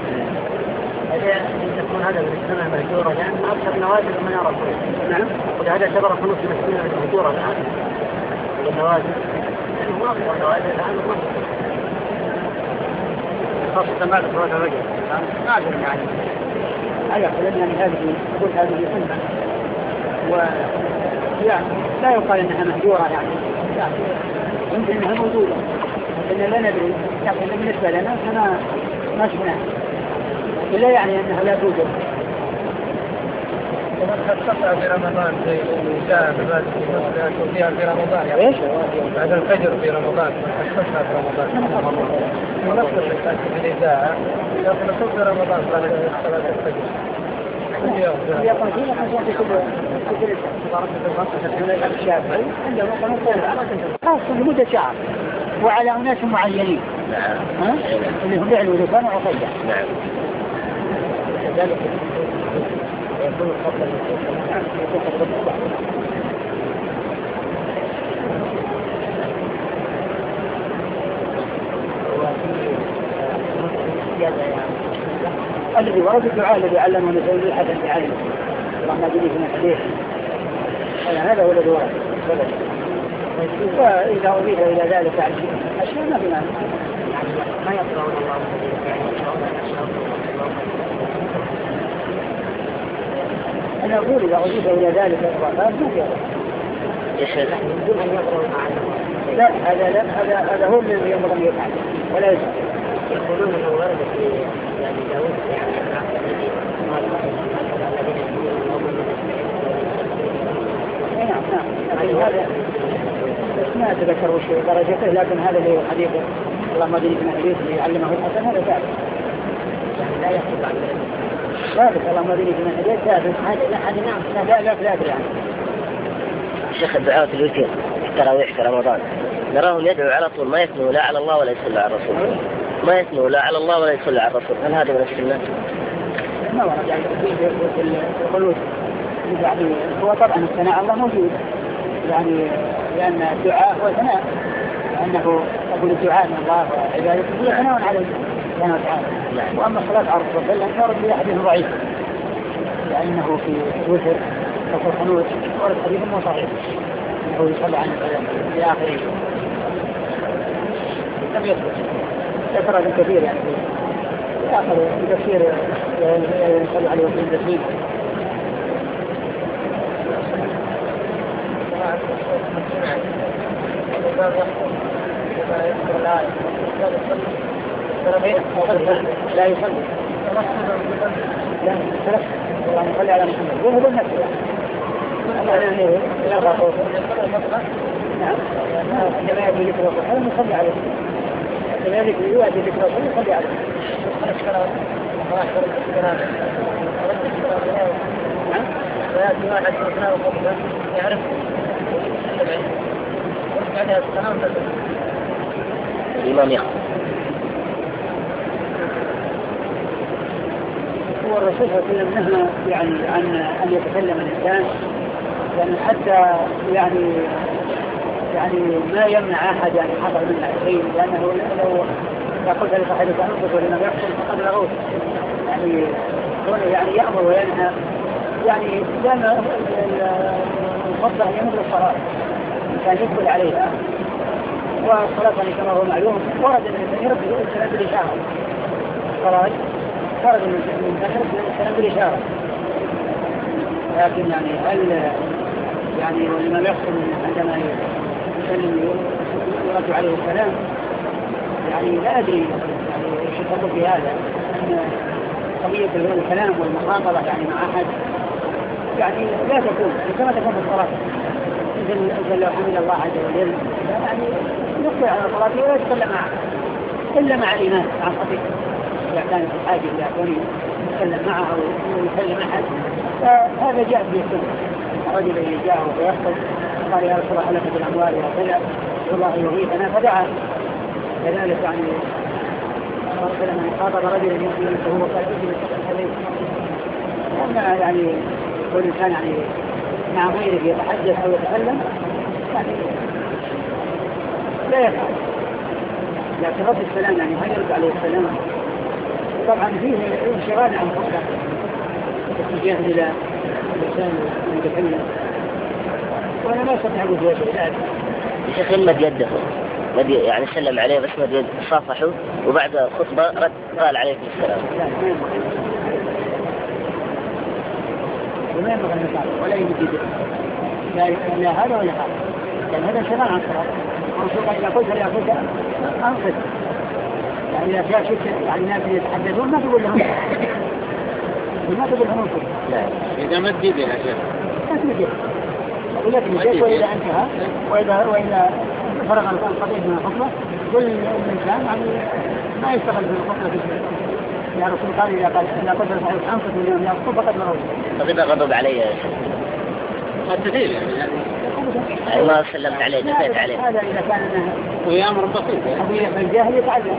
تكون هذا من السنة مهجورة لأن أكثر النوازل من يرى نعم وهذا يعتبر قنوت من السنة مهجورة الآن النوازل يعني هو أكثر النوازل الآن خاصة بعد صلاة الرجل نادر يعني على كلام يعني هذه سنة ويعني لا يقال انها مهجورة يعني يمكن انها موجودة لكن لا ندري لكن بالنسبة لنا فما ما شفناها إلا يعني أنها لا توجد. ومن خصصها في رمضان زي الإنشاء فيها في رمضان يعني إيش؟ بعد الفجر في رمضان خصصها في رمضان ونفس الشيء في الإذاعة لكن نصوص في رمضان بعد صلاة الفجر كل يوم خاصة لمدة شهر وعلى أناس معينين. نعم. اللي هم يعلوا لسان وعطية. نعم. كذلك يكون الخطة الذي ورد الدعاء الذي علمه نسأل الحسن بعلم اللهم أجلي في الحديث هذا هو الذي ورد. وإذا أضيف إلى ذلك أشياء ما بنا ما يقرأون الله أنا أقول إذا أضيف إلى ذلك الإضافات ما في يشهد يقول أن يقرأون معنا. لا هذا هو الذي ينبغي أن يفعل ولا يفعل. يقولون أنه ورد في يعني داود نعم هذا ما أتذكر وش درجته لكن هذا اللي هو حديث اللهم أجلي في الحديث اللي علمه الحسن هذا ثابت يعني لا يحفظ عن ثابت اللهم أجلي في الحديث ثابت هذا نعم لا يعني. شيخ الدعاء في الوتر التراويح في رمضان نراهم يدعو على طول ما يثنوا لا على الله ولا يصلي على الرسول ما يثنوا لا على الله ولا يصلي على الرسول هل هذا من السنة؟ ما ورد يعني في القنوت يعني هو طبعا الثناء الله موجود يعني لأن الدعاء هو ثناء لأنه أقول الدعاء من الله وعبادته هي ثناء عليه سبحانه وتعالى. وأما الصلاة على الرسول فلن يرد به حديث ضعيف لأنه في الوتر وفي القنوت ورد حديث مو صحيح أنه يصلى عنه في آخره لم يثبت يفرد كثير يعني في آخر بكثير يصلى عليه وسلم تسليم. لا يصلي لا اللهم صل على محمد وهو بالنفس نعم عندما يأتي ذكر الرسول نصلي عليه كذلك يؤتي ذكر الرسول نصلي عليه. ويأتي واحد يصنع وقفه يعرف عليها السلام الإمام يخطب. هو الرسول صلى الله عليه وسلم نهى يعني عن أن يتكلم الإنسان لأن حتى يعني ما يمنع أحد أن يحضر منه شيء لأنه لو يقول ذلك أحد أنفس ولما يحصل فقد لغوت يعني يأمر وينهى يعني دام الفضل أن يمر الصلاة كان يقبل عليها والصلاة كما هو معلوم ورد من الإنسان يرد السلام بالإشارة الصلاة ورد من الإنسان يرد السلام بالإشارة لكن يعني هل يعني ولما يحصل عندما يسلم يرد عليه السلام يعني لا أدري يعني ايش الفضل في هذا أن قضية الكلام والمخاطبة يعني مع أحد يعني لا تكون كما تكون في الصلاة إذا لو حمد الله عز وجل يعني يقضي على صلاته ولا يتكلم معه إلا مع الإمام عن خطيب إذا كان في الحاجة إلى كونه يتكلم معه أو يكلم أحد فهذا جاء في السنة الرجل اللي جاءه ويخطب قال يا رسول الله لك بالأموال وكذا والله يغيثنا فدعا كذلك يعني لما خاطب رجل يمكن فهو قال أجل أما يعني كل إنسان يعني مع غيره يتحدث أو يتكلم يعني لا يفعل لكن رد السلام يعني هل يرد عليه السلام طبعا فيه انشغال عن خطة اتجاه إلى الإنسان المتكلم وأنا ما أستطيع أقول هو شيء الشيخ مد يده يعني سلم عليه بس مد يده صافحه وبعد خطبة رد قال عليه السلام وما ينبغي أن يفعل ولا يمد لا هذا ولا هذا لأن هذا انشغال عن الصلاة الرسول قال إذا قلت لأخوك أنصت يعني إذا شافت يعني الناس يتحدثون ما تقول لهم انصر. لا إذا ما تجيب يا شيخ ما تجيب. ولكن الشيخ وإذا انتهى وإذا فرغ القضية من الخطبة كل الإنسان يعني ما يشتغل في الخطبة. يا رسول قال إذا قدر صحيح أنصت من يوم يخطب فقد مرض. طب إذا غضب علي يا شيخ التدليل يعني الله سلمت عليه دفيت عليه. هذا إذا كان وهي أمر بسيط أبو الجاهل يتعلم.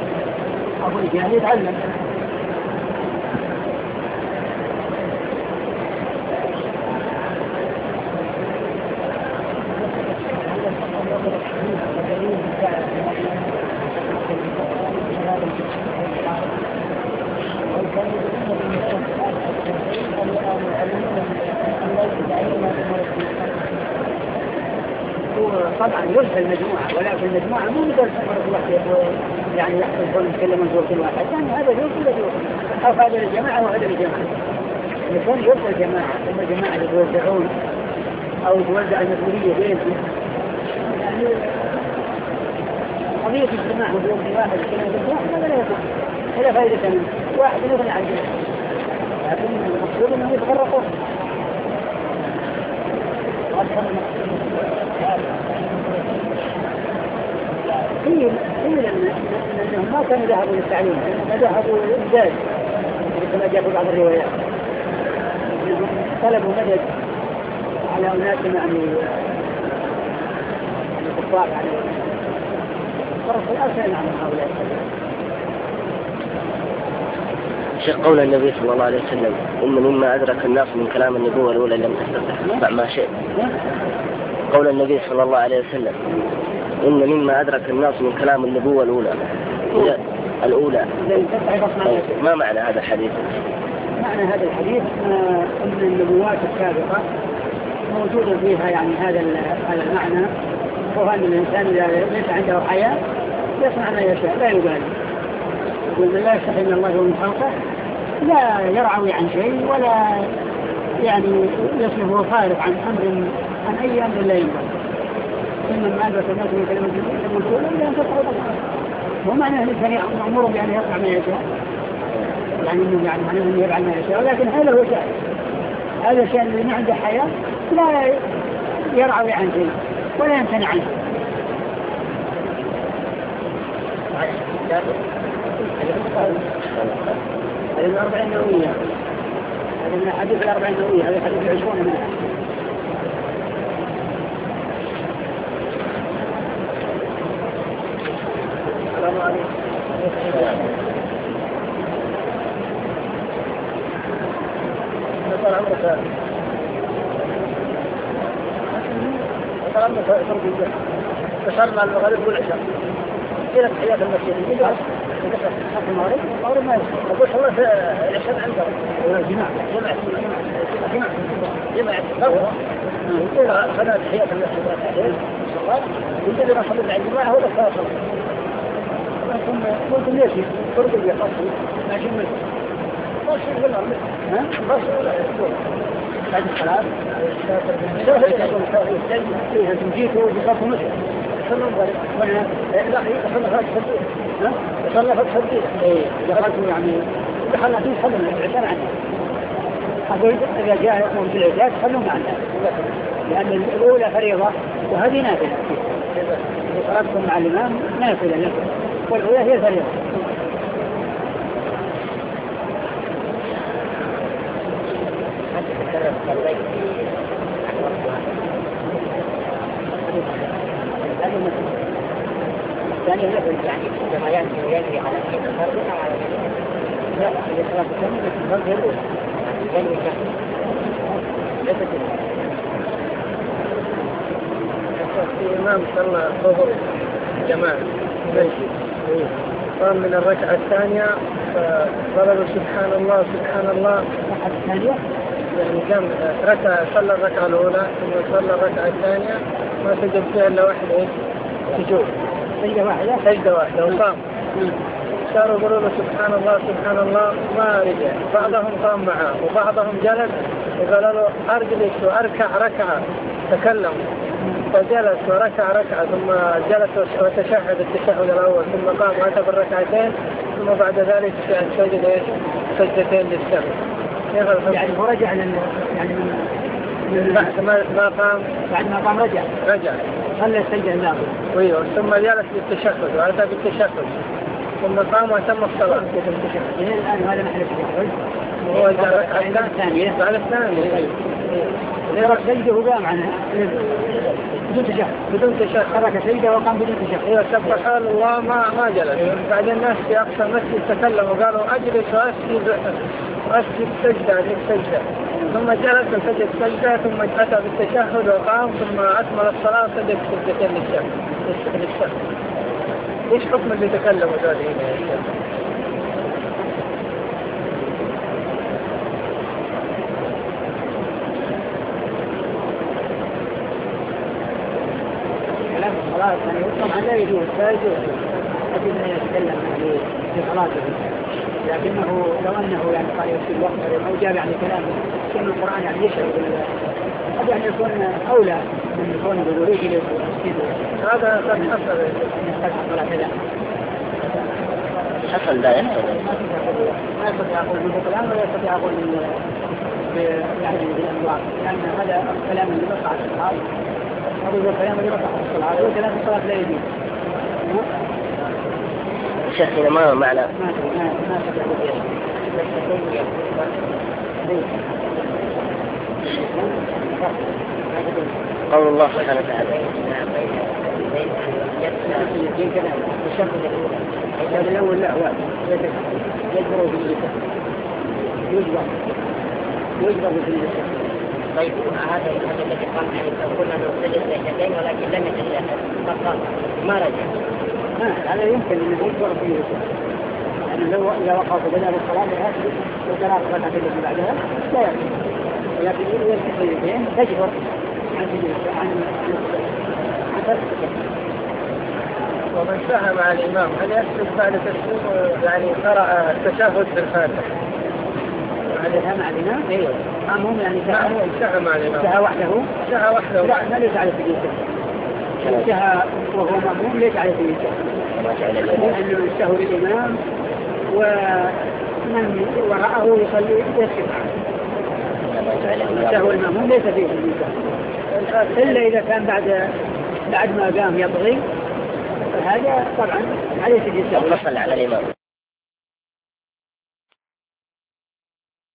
طبعا يرسل المجموعة ولكن المجموعة مو مثل مرة واحدة يعني يحصل كل يتكلم عن كل واحد يعني هذا يرسل أو هذا الجماعة وهذا الجماعة يكون يرسل جماعة ثم جماعة يتوزعون أو توزع المسؤولية بينهم يعني قضية اجتماع بيوم واحد يتكلم عن واحد هذا لا يكون ولا فائدة منه واحد يغني عن جماعة لكن المقصود أنهم يتفرقون. قيل أنهم ما كانوا ذهبوا للتعليم إنما ذهبوا للإمداد كما جاء في بعض الروايات طلبوا مدد على أناس يعني كفار يعني فرص الأسئلة عن هؤلاء. شيخ قول النبي صلى الله عليه وسلم إن مما أدرك الناس من كلام النبوة الأولى لم تستطع ما شئت. قول النبي صلى الله عليه وسلم إن مما أدرك الناس من كلام النبوة الأولى ما معنى هذا الحديث؟ معنى هذا الحديث أن النبوات السابقة موجودة فيها يعني هذا المعنى وهو أن الإنسان إذا ليس عنده حياة يصنع ما يشاء لا يبالي يقول من لا يستحي من الله ومن خلقه لا يرعوي عن شيء ولا يعني يصرفه خارج عن أي أمر لا ينبغي. إنما أدرك الناس من كلمة النبوة إلا أن تفعل الله ومعنى أن الإنسان يأمر بأن يصنع ما يشاء يعني إنه يعني معناه أنه يفعل ما يشاء ولكن هذا هو شأن هذا الشأن اللي ما عنده حياة لا يرعوي عن شيء ولا يمتنع عنه. هذه الأربعين نووية هذا من حديث الأربعين نووية هذا حديث 20 منها. السلام عليكم. نسأل عمرك تشرنا على المغرب والعشاء إلى تحيات المسجد حق المغرب ما يصير أقول الله في العشاء عنده جماعة خلنا تحيات المسجد يقول لي رحمة الله الجماعة هو الصلاة ممكن ليش فرق اليقظة ماشي منه راشد ولا ها راشد ولا بعد الصلاة فيها تمجيته وجفاته مشي صلى الله عليه وسلم لا يصلى فتح الدين يصلى فتح الدين دخلته يعني دخلنا فيه خلنا العشاء عنه أقول إذا جاء يقوم بالعشاء خلوا معنا لأن الأولى فريضة وهذه نافلة صلاتكم مع الإمام نافلة لكم والأولى هي فريضة. ثانيا نفل يعني كما يجري على حين الفرد أو على لا إذا صلاة الثانية الفرد هي الأولى يجري الشخص ليست الإمام صلى الظهر جماعة ماشي قام من الركعة الثانية فقالوا سبحان الله سبحان الله الركعة الثانية يعني كم ركعة صلى الركعة الأولى ثم صلى الركعة الثانية ما سجد فيها إلا واحد سجود سجدة واحدة وقام صاروا يقولوا سبحان الله ما رجع بعضهم قام معه وبعضهم جلس وقالوا له أرجلك وأركع ركعة تكلم فجلس وركع ركعة ثم جلس وتشهد التشهد الأول ثم قام وأتى بالركعتين ثم بعد ذلك سجد سجدتين للسهو. يعني هو رجع يعني من بعد ما قام رجع صلى السجدة الأولى. أيوه ثم جلس للتشهد وأتى بالتشهد ثم قام وتم الصلاة. الآن هذا محل التشهد. هو الركعة الثانية بعد الثانية. إذا سجده وقام عنها بدون تشهد حركة سجده وقام بدون تشهد. إذا سبحان الله ما جلس. بعد الناس في أقصى المسجد تكلموا وقالوا أجلس وأسجد سجدة ثم جلس وسجد سجدة ثم أتى بالتشهد وقام ثم أكمل الصلاة وسجد سجدتين للسهو. إيش حكم اللي تكلموا ذلك يا شيخ؟ خلاص يعني طبعا لا يجوز أجل أن يتكلم في صلاته، لكنه لو أنه يعني قال يسجد الوقت أو جاب يعني كلام كلمة القرآن يعني يشعر قد يعني يكون أولى من يكون بذلوج للمسجد. هذا قد حصل حصل دائما ما يستطيع أقول من الكلام ولا يستطيع أقول يعني بالأنواع، لأن هذا الكلام اللي بقع في الصلاة هذا هو الكلام اللي بقع في الصلاة، هذا كلام الصلاة لا يجوز. شيخنا ما معنى قول الله سبحانه وتعالى هذا الأول لا يجبر في اللسان يجبر في اللسان. طيب هذا الذي قام كنا نسجد سجدتين ولكن لم يتشهد فقط ما رجع. هذا يمكن أن يجبر في اللسان، يعني لو إذا وقف بدأ الصلاة يأكل وثلاث ركعات التي بعدها لا يأكل، ولكن إذا السجدتين تجبر عن ومن سهى مع الإمام هل يسجد بعد تسليم يعني قرأ التشهد بالفاتحة؟ سهى مع الإمام؟ ايوه. هم يعني سهى مع الإمام. سهى وحده؟ لا ما ليس على سجدته. سهى وهو مأموم ليس على سجدته. لأنه يستهو الإمام ومن وراءه يصلي يسجد. سهو المأموم ليس فيه سجدته. إلا إذا كان بعد ما قام يبغي فهذا طبعا عليه سجدته. وصل على الإمام.